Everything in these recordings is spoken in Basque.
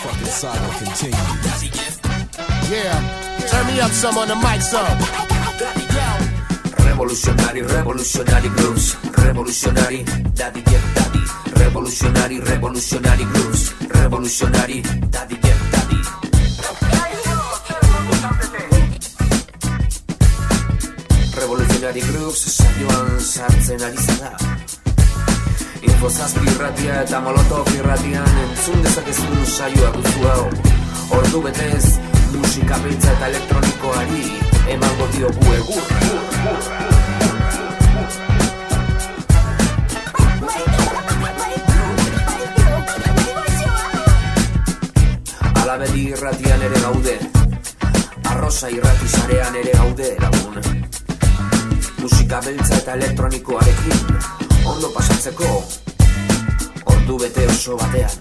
fucking saga continues. Yeah, turn me up some on the mic, son. Revolutionary, revolutionary grooves. Revolutionary, daddy, yeah, daddy. Revolutionary, revolutionary grooves. Revolutionary, daddy, yeah, daddy. Revolutionary grooves, saioan sartzen ari zara. Infozazpi irratia eta molotov irratian entzun dezakezun saioa duzu hau. Ordu betez, musika beltza eta elektronikoari emango diogu egurra. Alabedi irratian ere gaude, Arrosa irrati sarean ere gaude lagun. Musika beltza eta elektronikoarekin ondo pasatzeko ordu bete oso batean.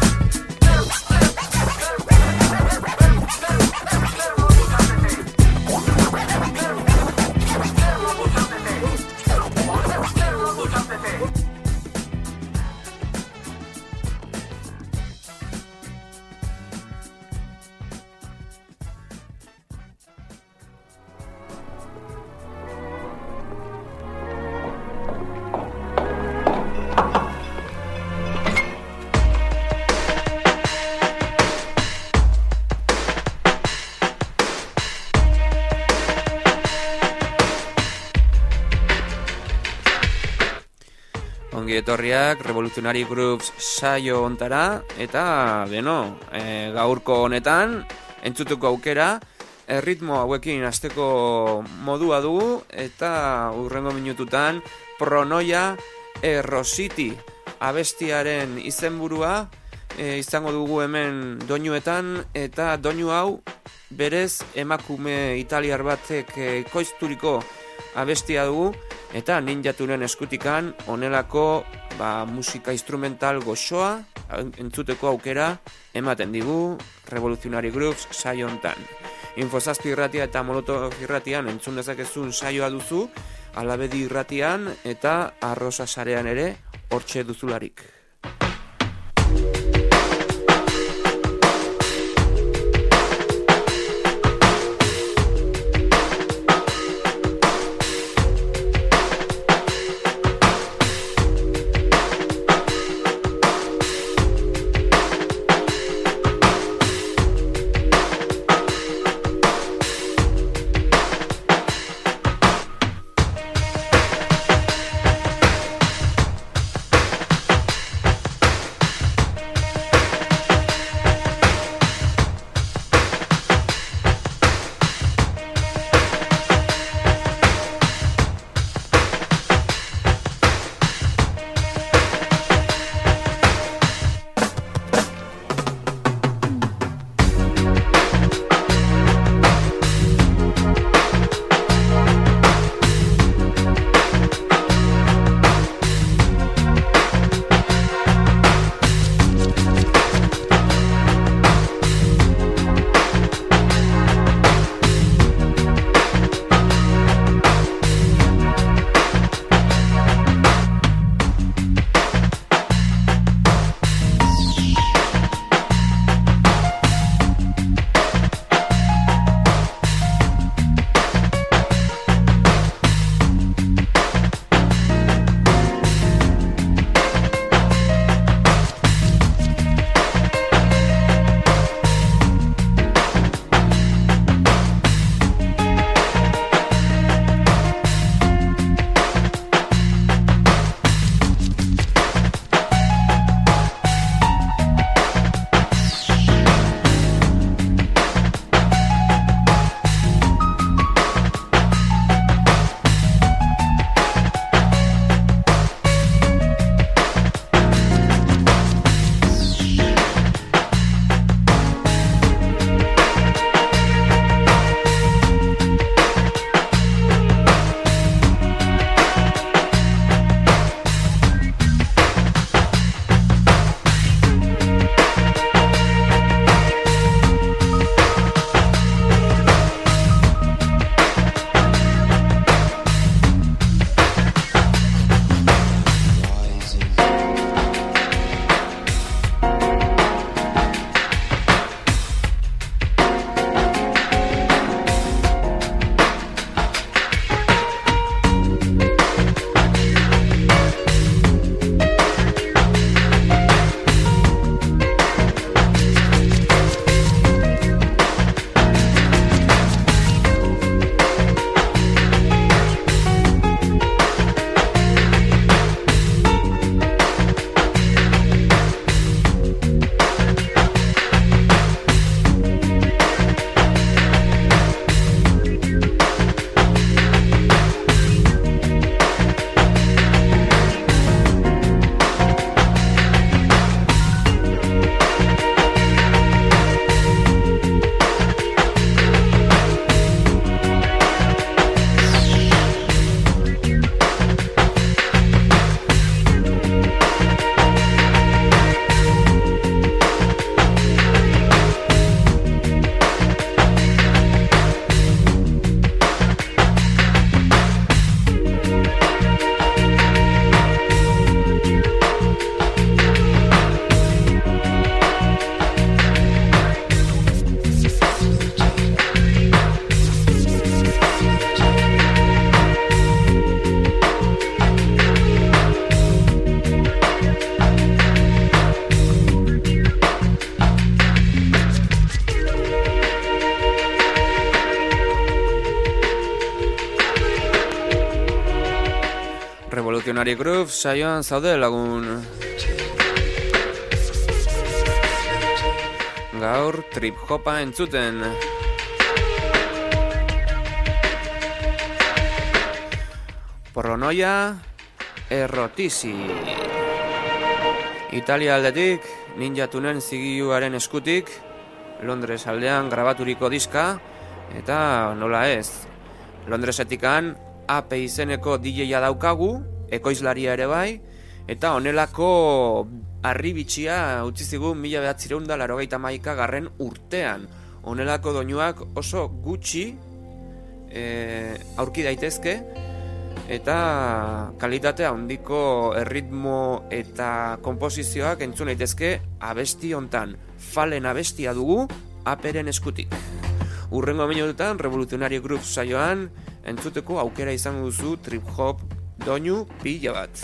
Etorriak Revolutionary Grooves saio ontara eta gaurko honetan entzutuko aukera ritmo hauekin hasteko modua dugu eta hurrengo minututan Pronoia Rositi abestiaren izenburua izango dugu hemen doinuetan eta doinu hau berez emakume italiar batek ekoizturiko abestia dugu eta ninjaturen eskutikan honelako musika instrumental goxoa entzuteko aukera ematen digu Revolutionary Grooves saio hontan. Infozazpi irratia eta molotov irratian entzun dezakezun saioa duzu, Alabedi irratian eta Arrosa sarean ere hortxe duzularik. Revolutionary Groove saioan zaude lagun. Gaur trip hopa entzuten. Porronoia errotisi. Italia aldetik, Ninja Tunen zigiluaren eskutik, Londres aldean grabaturiko diska, eta nola ez. Londresetikan AP izeneko DJ-a daukagu, ekoizlaria ere bai, eta honelako harribitxia utzi zigun 1981 urtean. Honelako doinuak oso gutxi aurki daitezke, eta kalitatea handiko erritmo eta konposizioak entzun daitezke abesti hontan. Falen abestia dugu aperen eskutik. Urrengo minututan Revolutionary Groove saioan entzuteko aukera izango duzu trip hop doinu pila bat.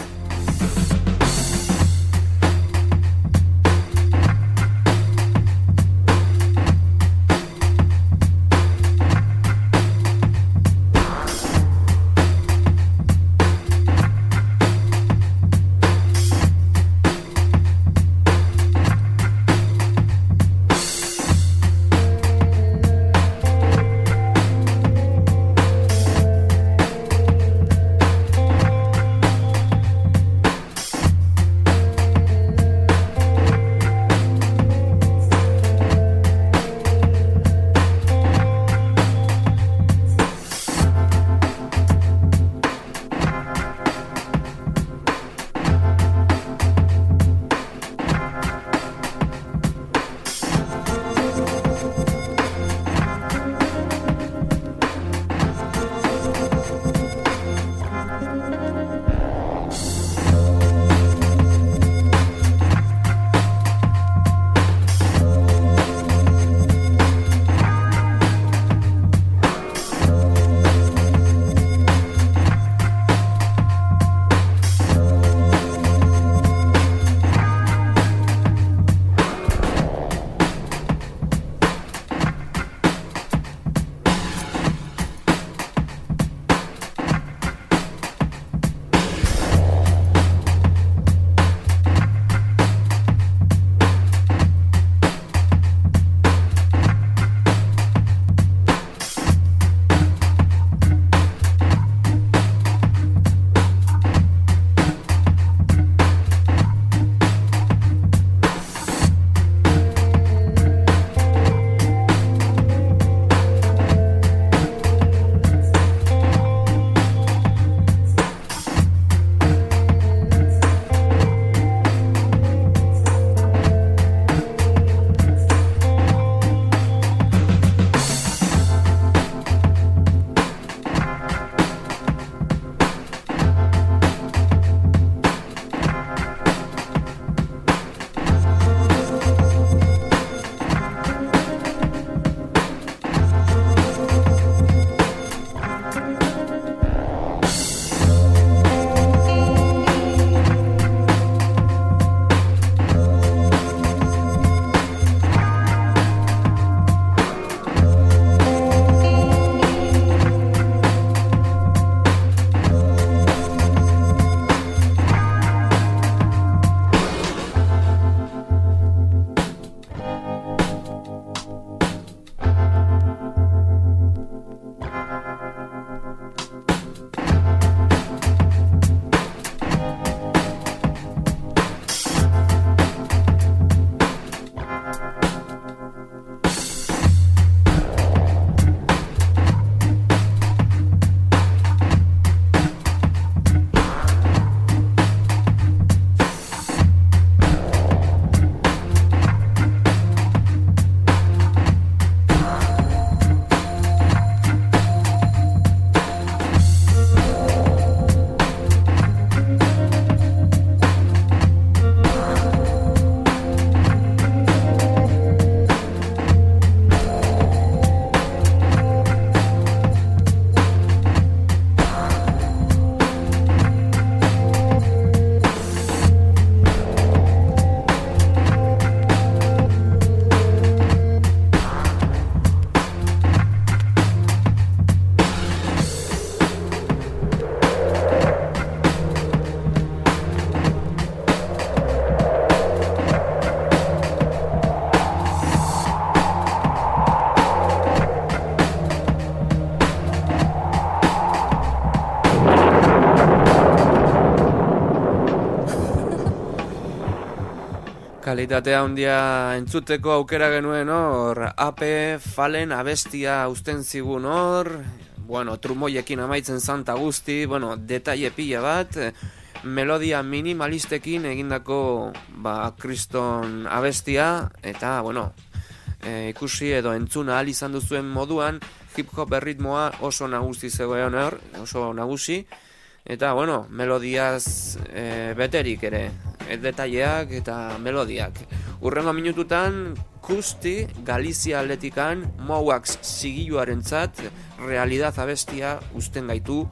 Kalitatea handia entzuteko aukera genuen hor, Ape Fallen abestia uzten zigun hor, bueno, trumoiekin amaitzen zanta guzti, bueno, detaile pila bat, melodia minimalistekin egindako kriston abestia, eta, bueno, ikusi edo entzuna ahal izan duzuen moduan, hip-hop erritmoa oso nagusi zegoen hor, oso nagusi, eta, bueno, melodiaz beterik ere, detaileak eta melodiak. Urrengo minututan, Kusti, Galizia aldetikan, Mowax zigiluarentzat, realidad abestia uzten gaitu,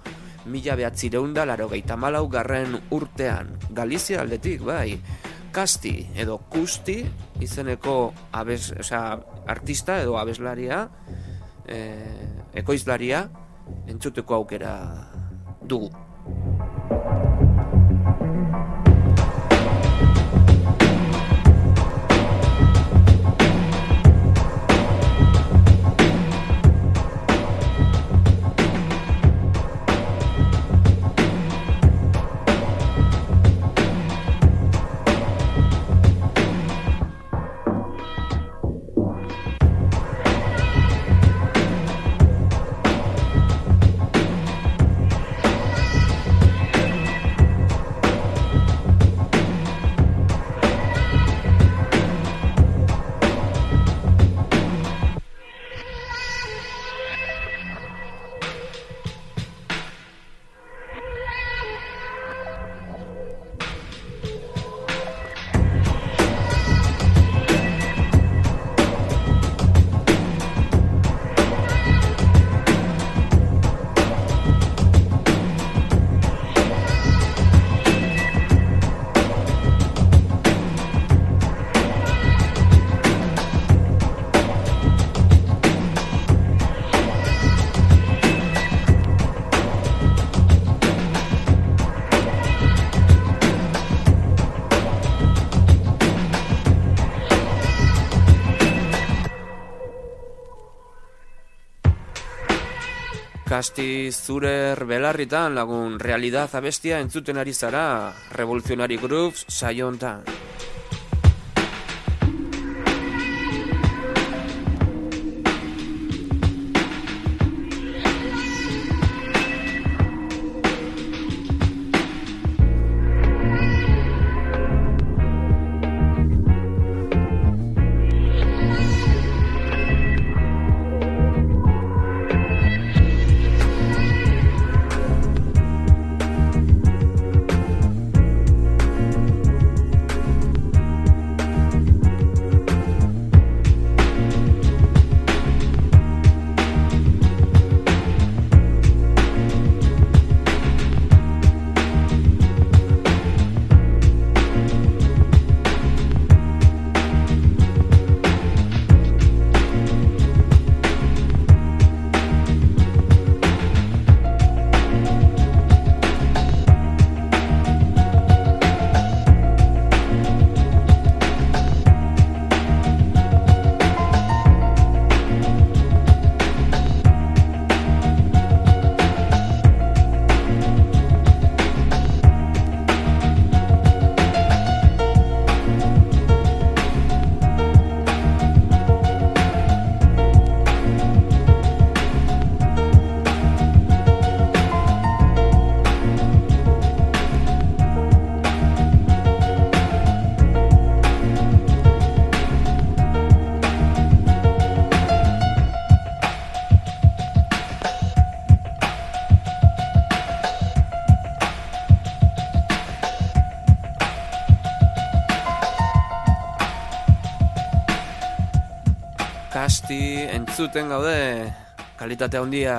1984 garren urtean. Galizia aldetik, bai. Kasti edo Kusti izeneko artista edo abeslaria, ekoizlaria, entzuteko aukera dugu. Kasti Zurer belarritan lagun realidad abestia entzuten ari zara Revolutionary Grooves saio hontan. Kasti entzuten gaude, kalitate handia.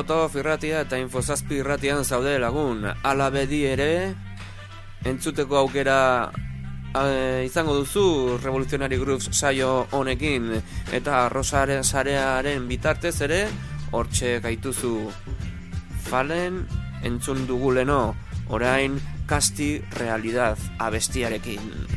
Molotov irratia eta Infozazpi irratian zaude lagun. Ala bedi ere, entzuteko aukera izango duzu Revolutionary Grooves saio honekin, eta Rosaren sarearen bitartez ere, hortxe gaituzu. Fallen entzun dugu leno, orain Casti Realidad abestiarekin.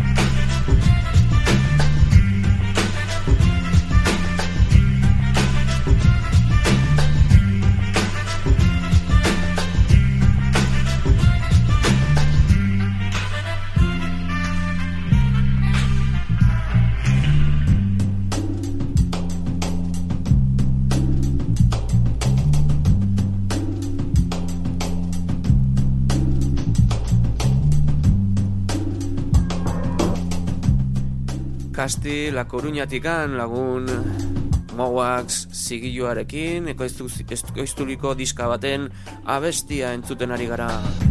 Casti La Coruñatikan lagun Mowax zigiluarekin ekoizturiko diska baten abestia entzuten ari gara.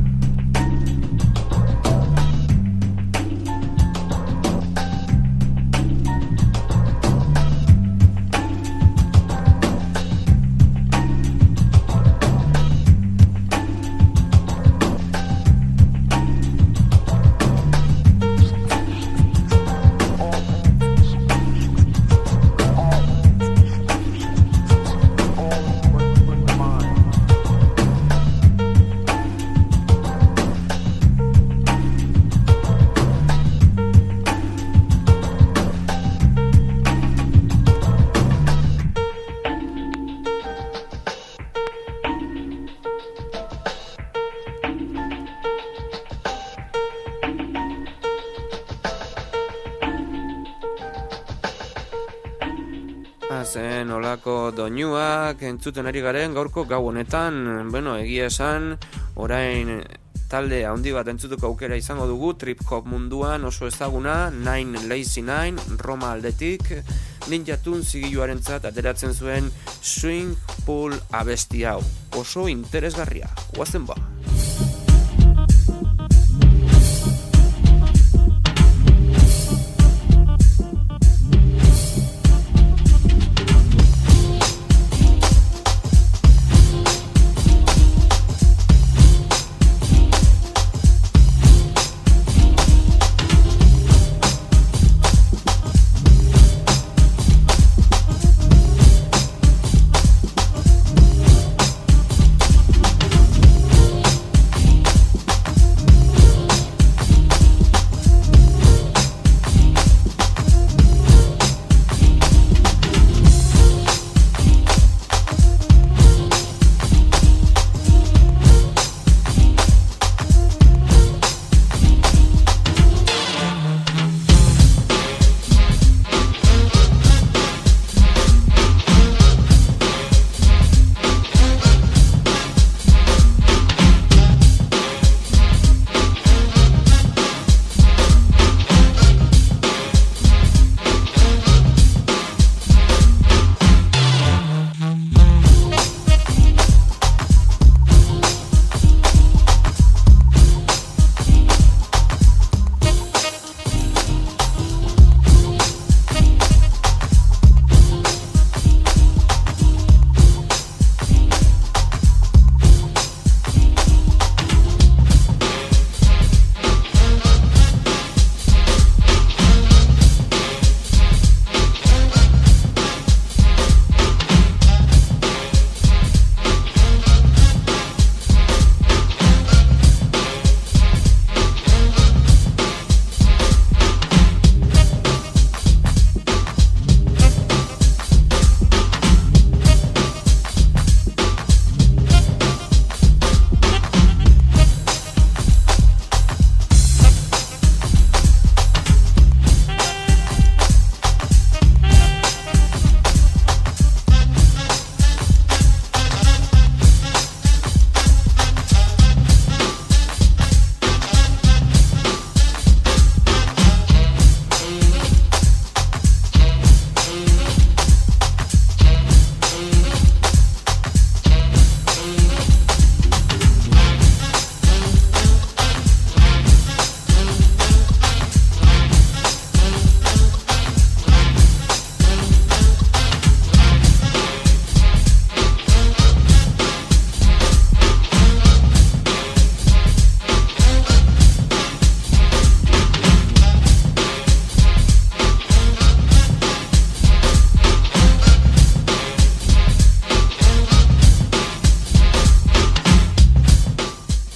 Zen olako doinuak entzuten ari garen gaurko gau honetan. Egia esan, orain talde handi bat entzutuko aukera izango dugu trip hop munduan oso ezaguna, Nine Lazy Nine, Roma aldetik, Ninja Tune zigiluarentzat ateratzen zuen Swing Pool abesti hau. Oso interesgarria, guazen ba!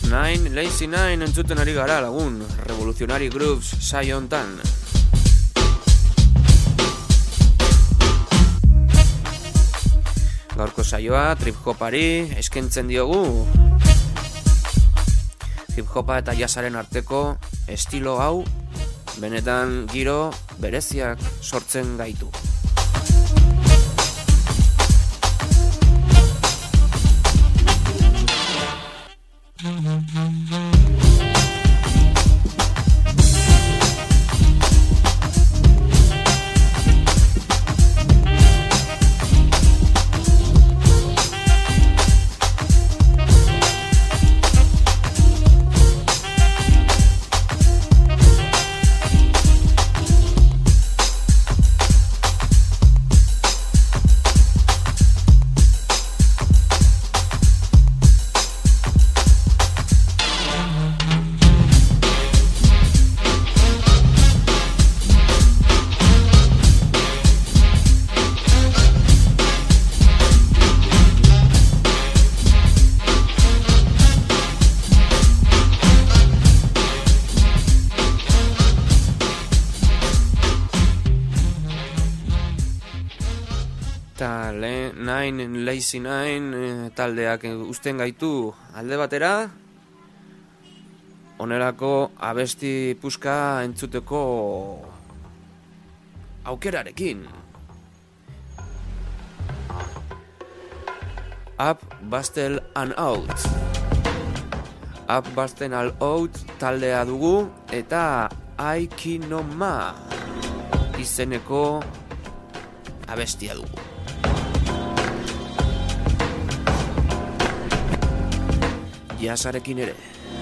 Nine Lazy Nine entzuten ari gara lagun, Revolutionary Grooves saio hontan. Gaurko saioa trip-hopari eskaintzen diogu. Hip-hopa eta jazzaren arteko estilo hau benetan giro bereziak sortzen gaitu. Nine Lazy Nine taldeak uzten gaitu alde batera, onerako abesti puska entzuteko aukerarekin. Up, Bustle and Out. Up, Bustle and Out taldea dugu eta Aikinoma izeneko abestia dugu. Jazzarekin ere.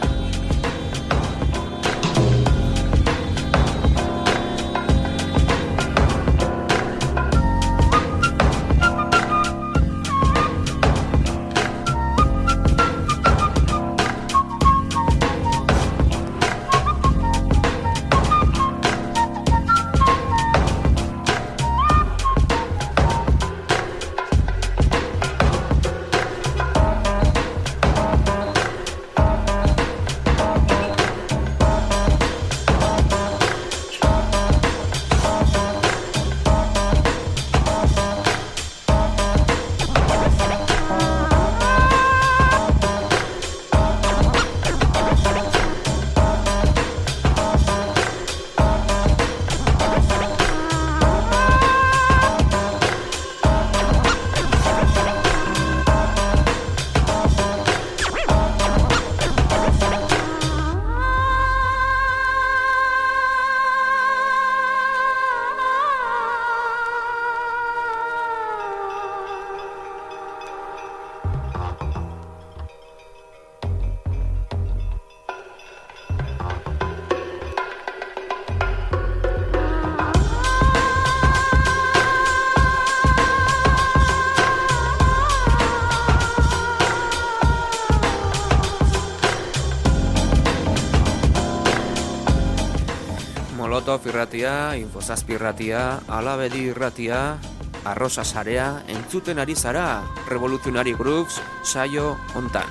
Molotov irratia, Infozazpi irratia, Alabedi irratia, Arrosa sarea, entzuten ari zara, Revolutionary Grooves saio hontan.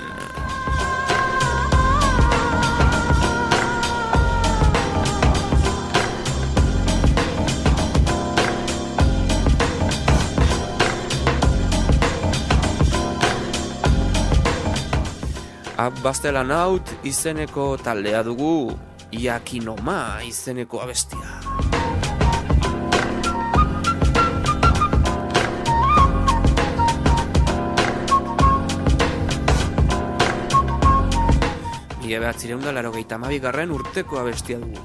Up, Bustle and Out izeneko taldea dugu, Aikinoma izeneko abestia. Mila 1982 urteko abestia dugu.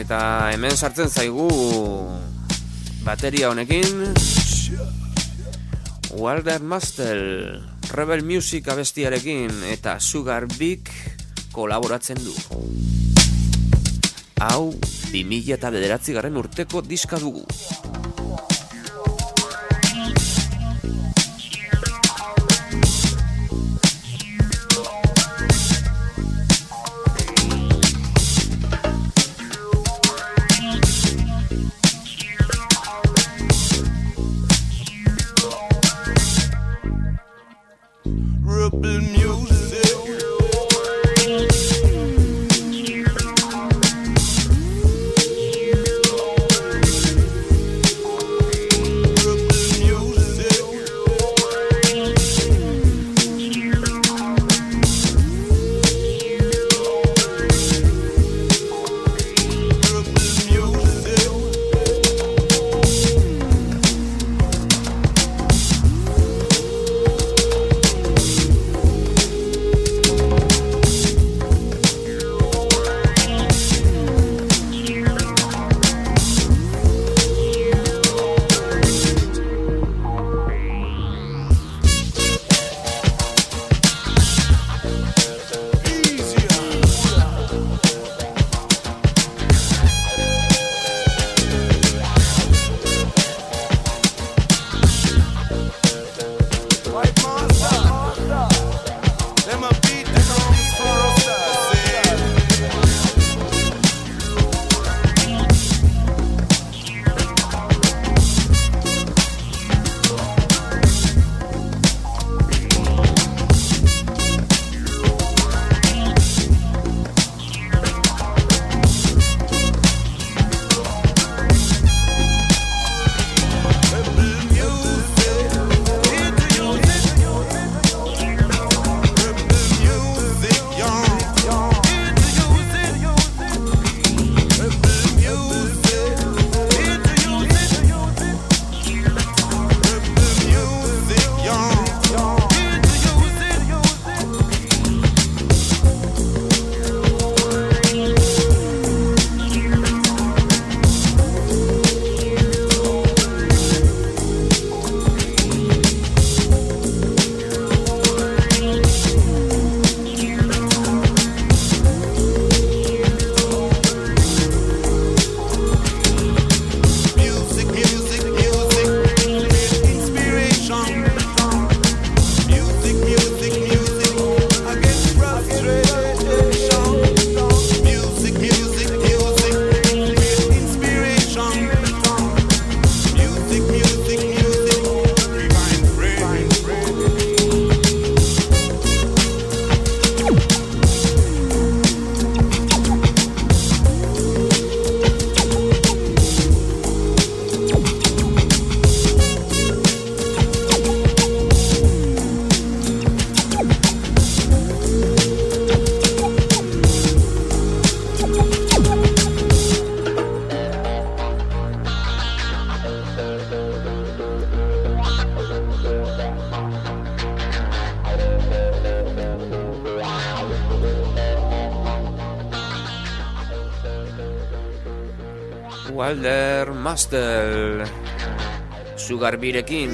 Eta hemen sartzen zaigu bateria honekin Walter Mustel Rebel Music abestiarekin eta Sugar Big kolaboratzen du. Hau 2009 urteko diska dugu. Rebel music. Walter Mustel Sugar Birekin.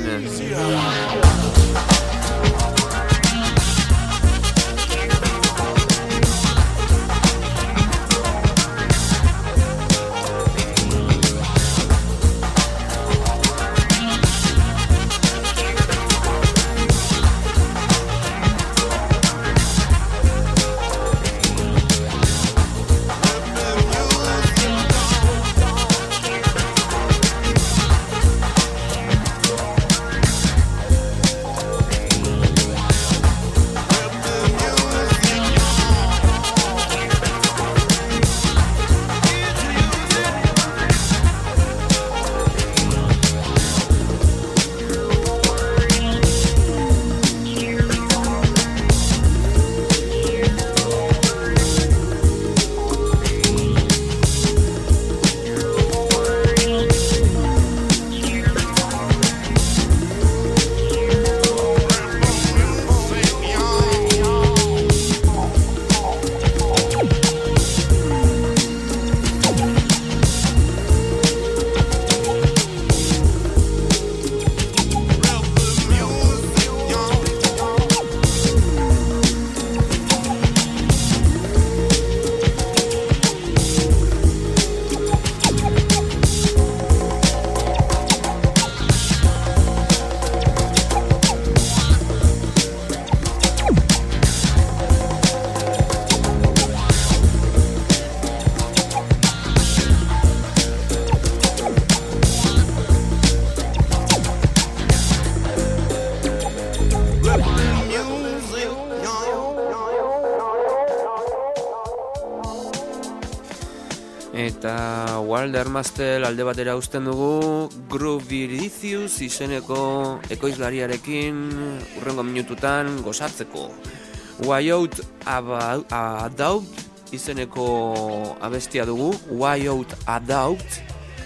Eta Walder Mastel alde batera uzten dugu Groovylicious izeneko ekoizlariarekin urrengo minututan gozatzeko. Why Out Adopt izeneko abestia dugu, Why Out Adopt.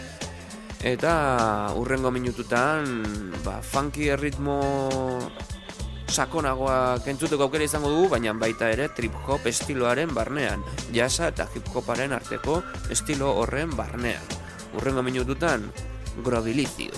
Eta urrengo minututan funky erritmo sakonagoak entzuteko aukera izango dugu, baina baita ere trip-hop estiloaren barnean, jazza eta hip-hoparen arteko estilo horren barnean. Urrengo minututan, Groovylicious.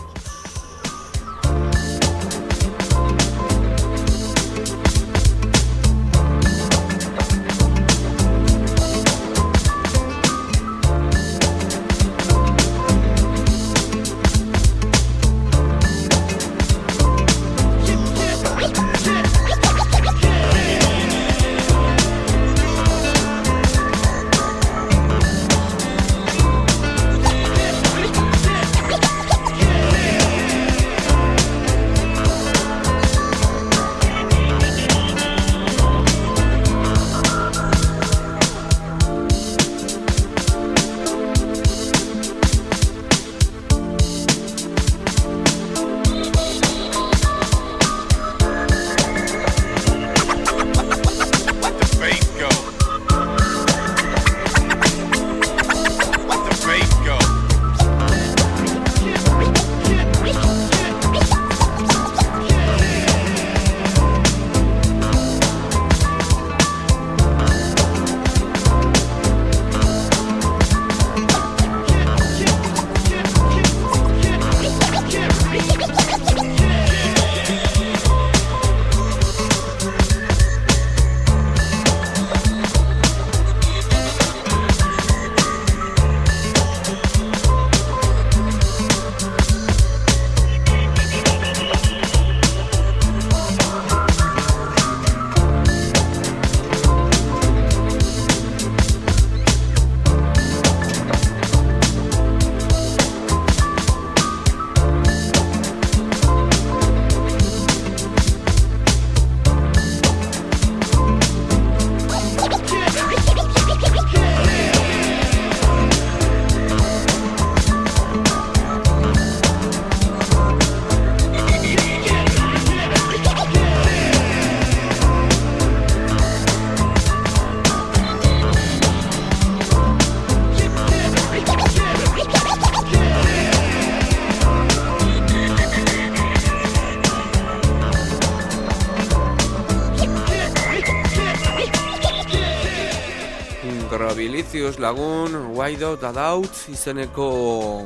Groovylicious lagun, Why Out Adopt izeneko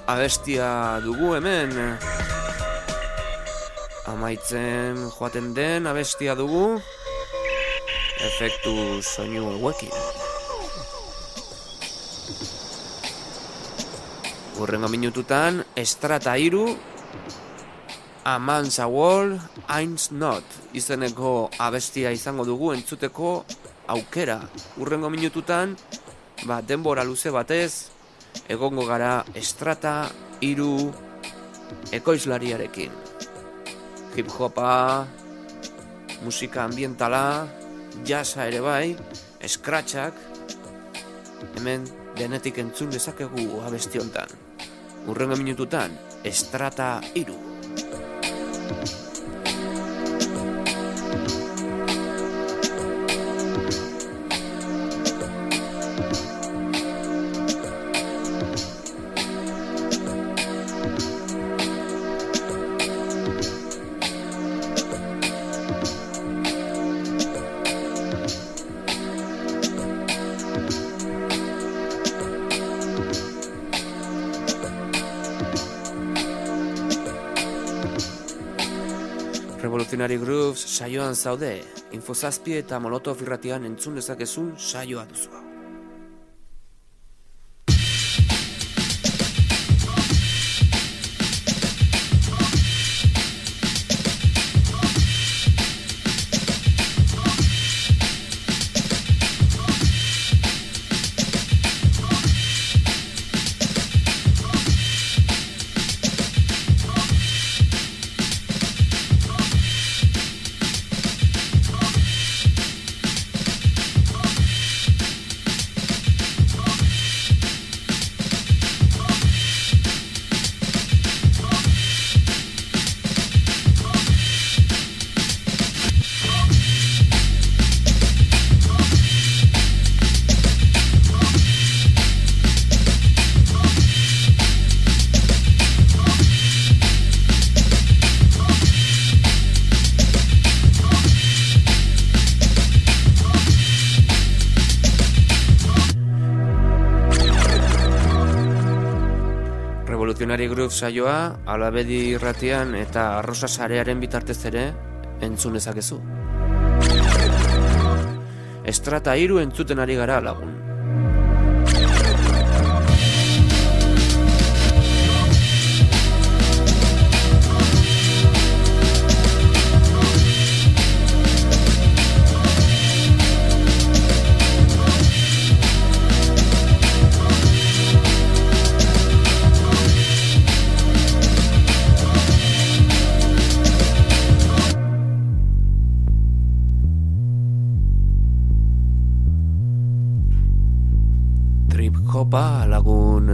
abestia dugu hemen. Amaitzen joaten den abestia dugu, efektu soinu hauekin. Hurrengo minututan, Estrata 3, A Man's a Wall, Eins Not izeneko abestia izango dugu entzuteko aukera. Hurrengo minututan, denbora luze batez, egongo gara Estrata 3 ekoizlariarekin. Hip-hopa, musika ambientala, jazza ere bai, scratchak, hemen denetik entzun dezakegu abesti hontan. Hurrengo minututan, Estrata 3. Revolutionary Grooves saioan zaude, Infozazpi eta Molotov irratian entzun dezakezun saioa duzu. Ordinary Groove saioa Alabedi irratian eta Arrosa sarearen bitartez ere entzun dezakezu. Estrata 3 entzuten ari gara lagun. Hopa lagun.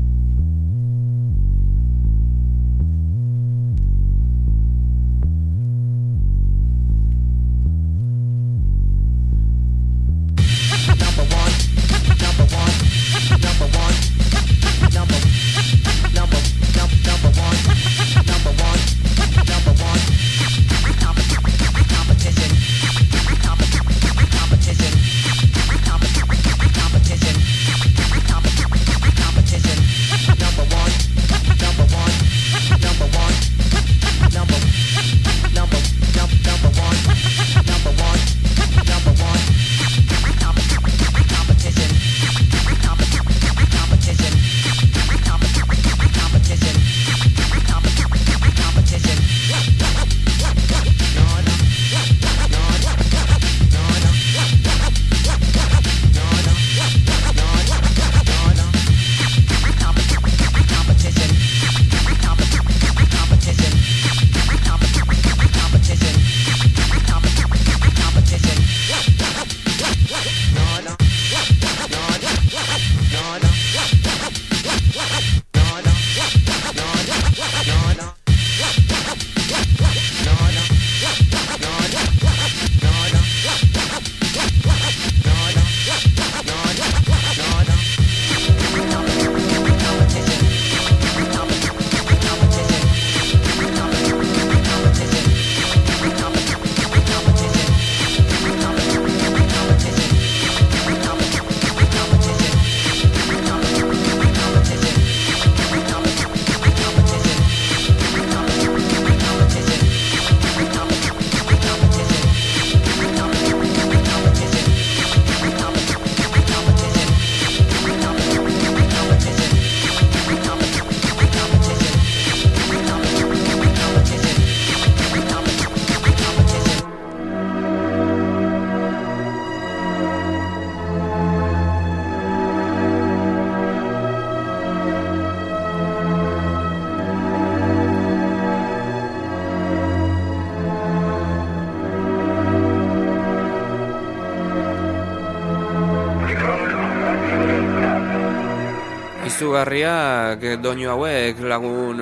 Izugarriak doinu hauek lagun,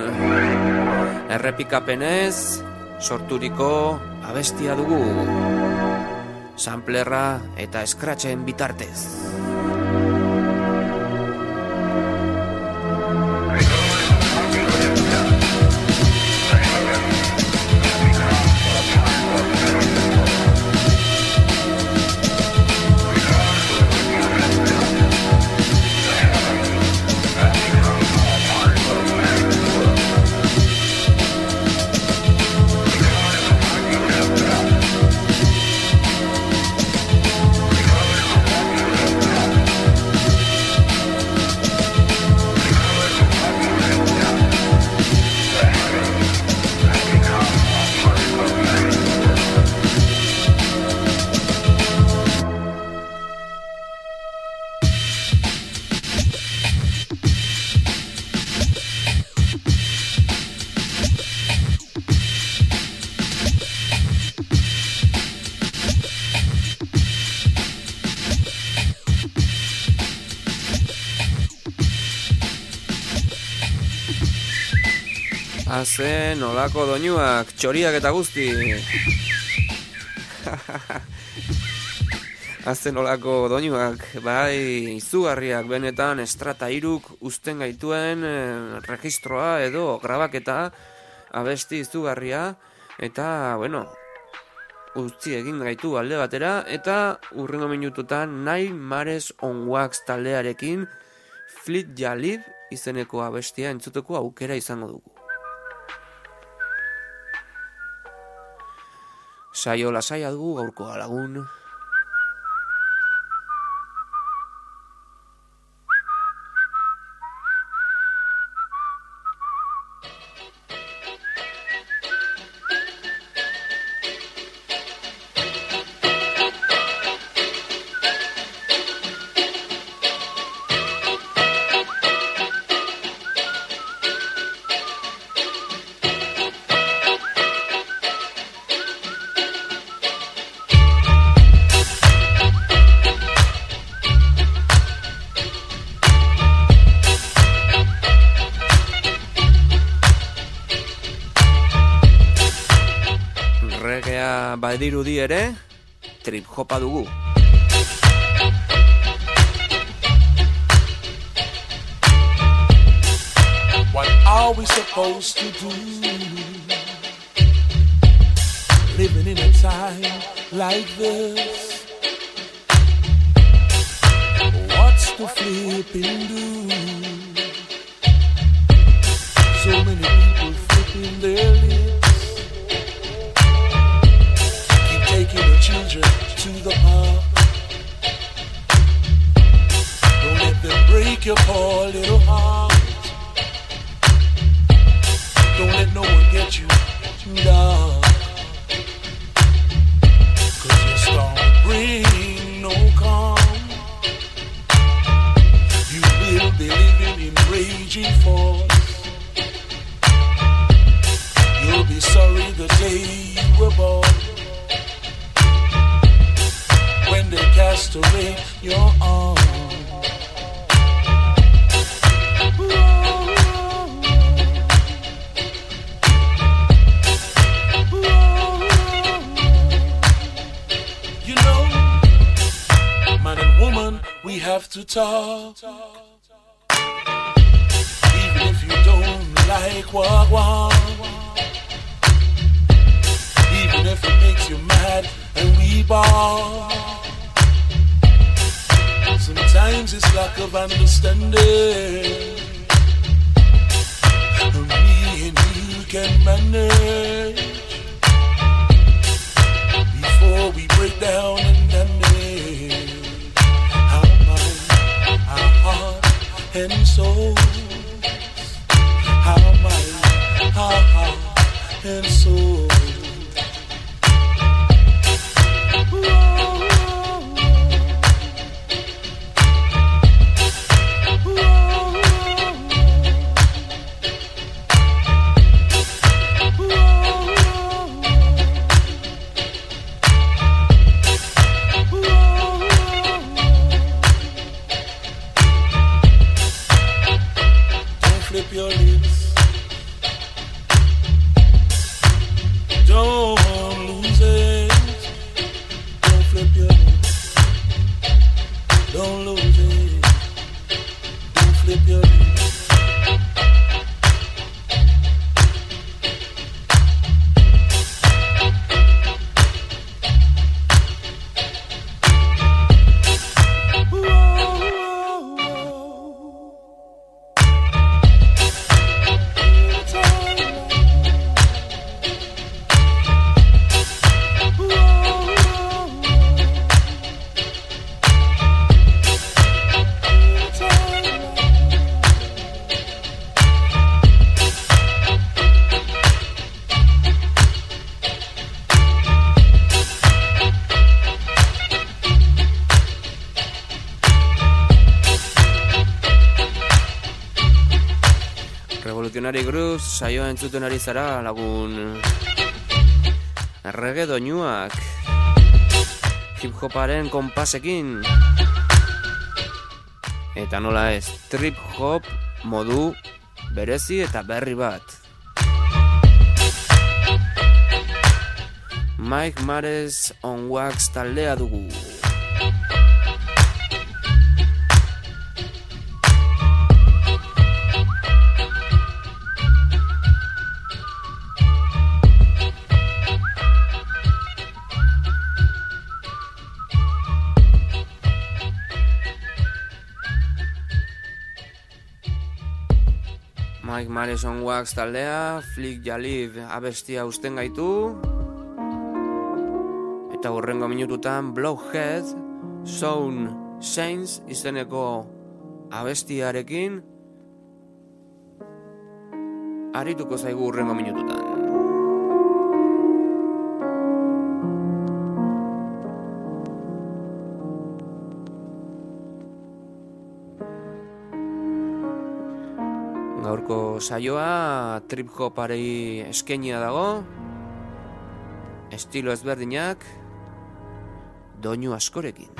errepikapenez sorturiko abestia dugu, samplerra eta scratchen bitartez. Hazen olako doinuak, txoriak eta guzti. Hazen olako doinuak, bai, izugarriak benetan Estrata 3 uzten gaituen registroa edo grabaketa abesti izugarria. Eta, bueno, utzi egin gaitu alde batera eta urrengo minututan Nightmares on Wax taldearekin Fleet Jalib izeneko abestia entzuteko aukera izango dugu. Saio lasaia dugu gaurkoa lagun. Reggaea badirudi ere, trip hopa dugu. What are we supposed to do? Living in a time like this. What's the flipping do? So many people flipping their lips. Keep taking the children to the park. Don't let them break your poor little heart. Don't let no one get you down, 'cause your storm will bring no calm. You will be living in raging force. You'll be sorry the day you were born, when they cast away your arms. We have to talk, even if you don't like what, even if it makes you mad and we ball. Sometimes it's lack of understanding, and me and you can manage before we break down and damage and soul, how mind, heart, and soul. Flip your lips. Don't lose it. Don't flip your lips. Don't lose it. Don't flip your lips. Revolutionary Grooves saioa entzuten ari zara lagun. Reggae doinuak hip hoparen konpasekin, eta nola ez, trip hop modu berezi eta berri bat. Mike Mares on Wax taldea dugu. Mike Mareson Wax taldea, Flick Jalib abestia usten gaitu, eta hurrengo minututan Blowhead Sound Saints izeneko abestiarekin arituko zaigu hurrengo minututan. Gaurko saioa trip-hopari eskenia dago, estilo ezberdinak, doinu askorekin.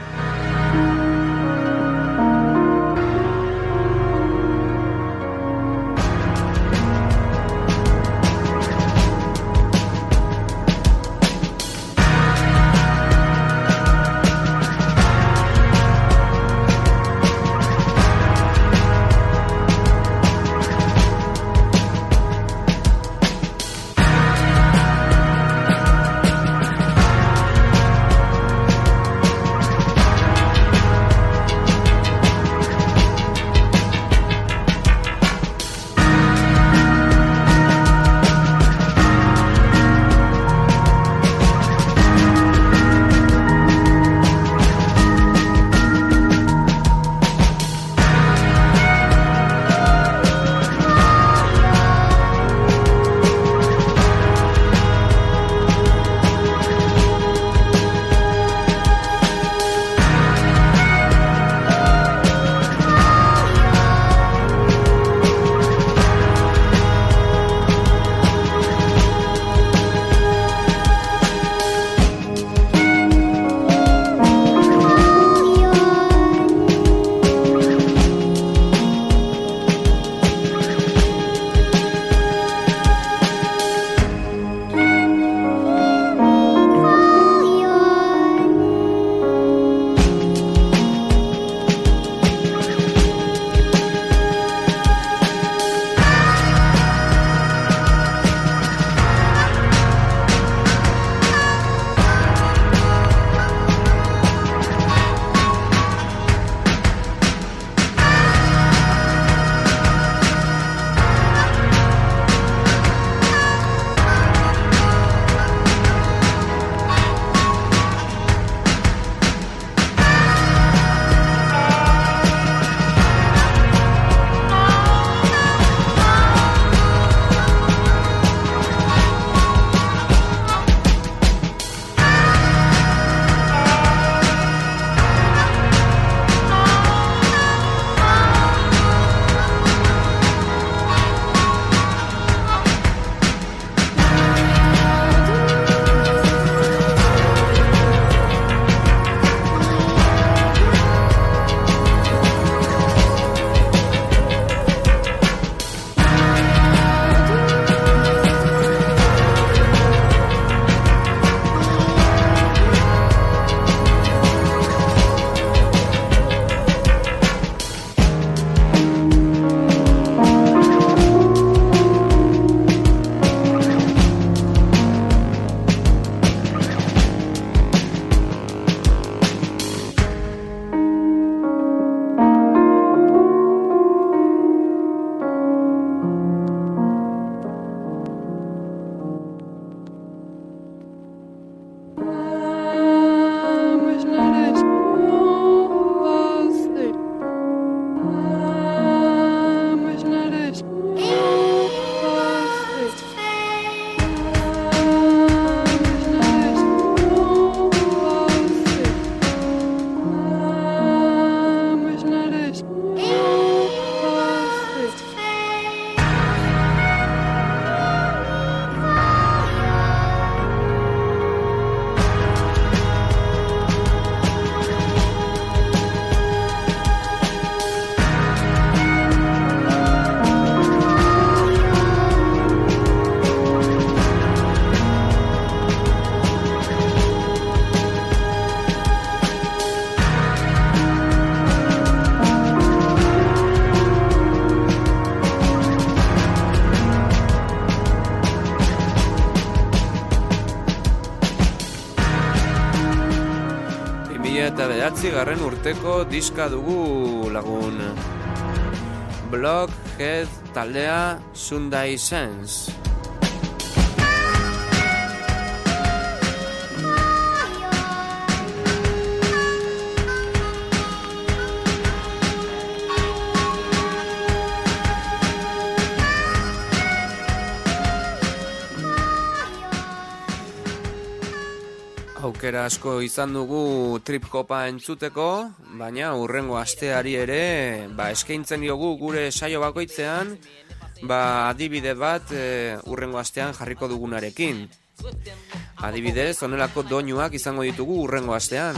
Garren urteko diska dugu lagun. Blockhead taldea Sunday Sense. Aukera asko izan dugu trip hopa entzuteko, baina hurrengo asteari ere eskaintzen diogu gure saio bakoitzean adibide bat hurrengo astean jarriko dugunarekin. Adibidez, honelako doinuak izango ditugu hurrengo astean.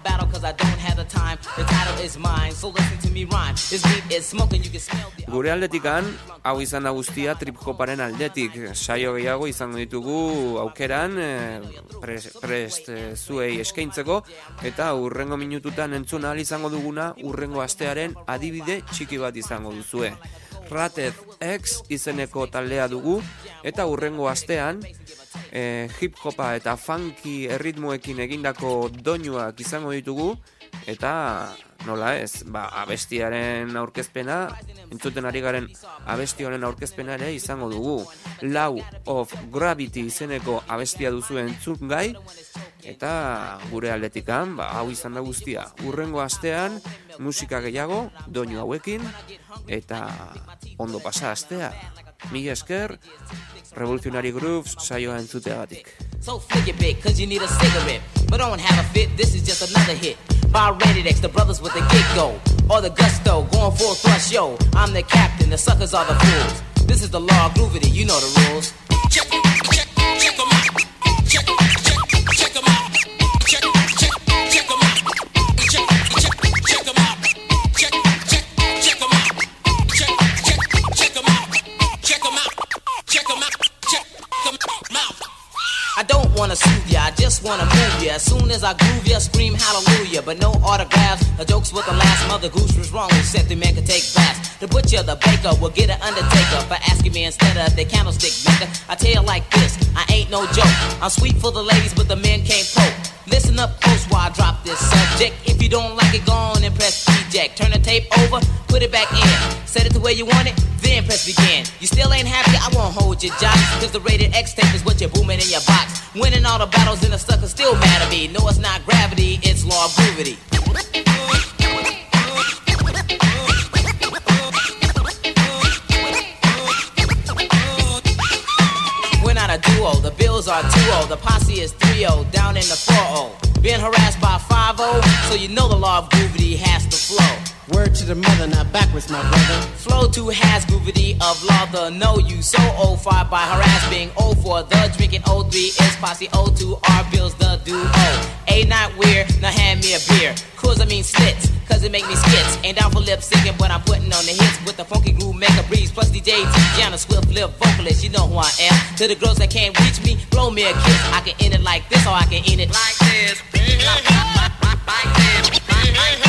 Gure aldetikan, hau izan da guztia trip hoparen aldetik. Saio gehiago izango ditugu aukeran prest zuei eskaintzeko, eta hurrengo minututan entzun ahal izango duguna hurrengo astearen adibide txiki bat izango duzue. Rated X izeneko taldea dugu, eta hurrengo astean hip-hopa eta funky erritmoekin egindako doinuak izango ditugu, eta nola ez, abestiaren aurkezpena, entzuten ari garen abesti honen aurkezpena ere izango dugu. Law of Gravity izeneko abestia duzu entzun gai, eta gure aldetikan, hau izan da guztia. Hurrengo astean, musika gehiago, doinu hauekin, eta ondo pasa astea. Mila esker, Revolutionary Grooves saioa entzuteagatik. So flick it big, cause you need a cigarette. But don't have a fit, this is just another hit. By Rated X, the brothers with the get-go, or the gusto, going full thrust, yo. I'm the captain, the suckers are the fools. This is the law of groovity, you know the rules. Check 'em out. Check 'em out. Check 'em out. Check 'em out. Check 'em out. Check 'em out. Check 'em out. Check 'em out. I don't wanna soothe ya, I just wanna move ya. As soon as I groove ya, scream hallelujah. But no autographs, the jokes with the last Mother Goose was wrong. Who said the man could take baths? The butcher, the baker, will get an undertaker for asking me instead of the candlestick maker. I tell you like this, I ain't no joke. I'm sweet for the ladies, but the men can't poke. Listen up close while I drop this subject. If you don't like it, go on and press eject. Turn the tape over, put it back in. Set it to where you want it, then press begin. You still ain't happy, I won't hold your jocks, cause the Rated X tape is what you're booming in your box. Winning all the battles and the suckers still mad at me. No, it's not gravity, it's law of groovity. We're not a duo, the bills are 2-0, the posse is 3-0, down in the 4-0. Been harassed by 5-0, so you know the law of groovity has to flow. Word to the mother, not backwards, my brother. Flow to has groovity of law, the know you so O5 by harass being O4, the drinking O3 is posse O2, R bills the duo. A not weird, now hand me a beer. Cause I mean slits, cause it make me skits. Ain't down for lip syncing, but I'm putting on the hits with the funky groove, make a breeze. Plus DJ Tiana, Swift lip vocalist, you know who I am. To the girls that can't reach me, blow me a kiss. I can end it like this, or I can end it like this. Like this.